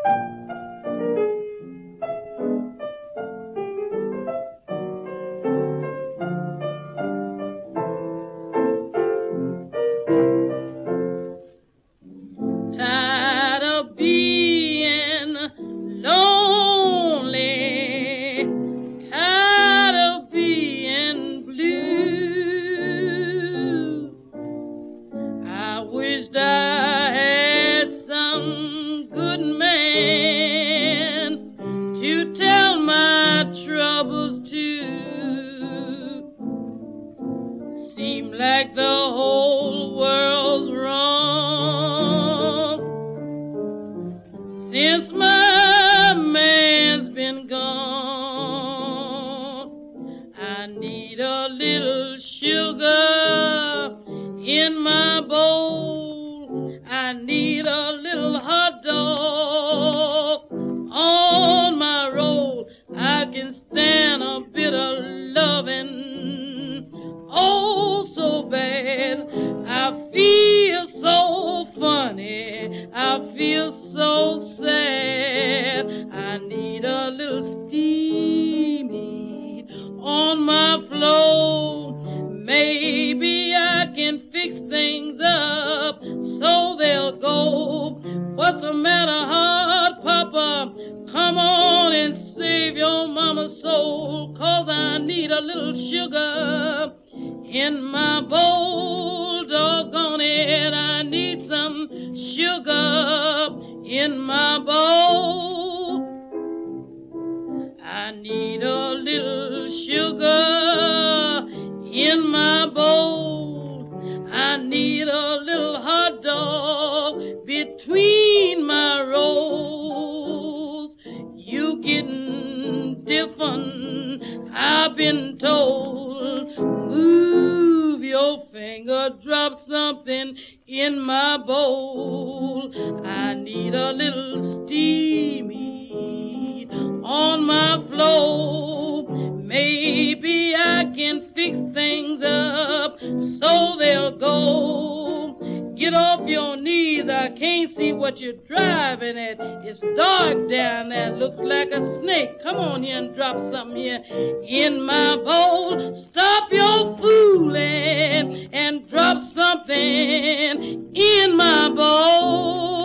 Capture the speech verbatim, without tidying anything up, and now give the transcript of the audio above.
Tired of being lonely, tired of being blue. I wished I had some good man to tell my troubles to. Seem like the whole world's wrong since my man's been gone. I need a little sugar in my bowl. I need a little hot dog on my roll. I can stand a bit of loving, oh so bad. I feel so funny, I feel so sad. I need a little steamy on my floor. Maybe I can fix things up so they'll go. What's the matter, hot papa? Come on and save your mama's soul, 'cause I need a little sugar in my bowl. Doggone it, I need some sugar in my bowl. I need a little sugar in my bowl. I need a little hot dog between my rolls. You getting different, I've been told. Move your finger, drop something in my bowl. I need a little steamy on my floor. Maybe I can fix things up so they'll go. Get off your knees, I can't see what you're driving at. It's dark down there, looks like a snake. Come on here and drop something here in my bowl. Stop your fooling and drop something in my bowl.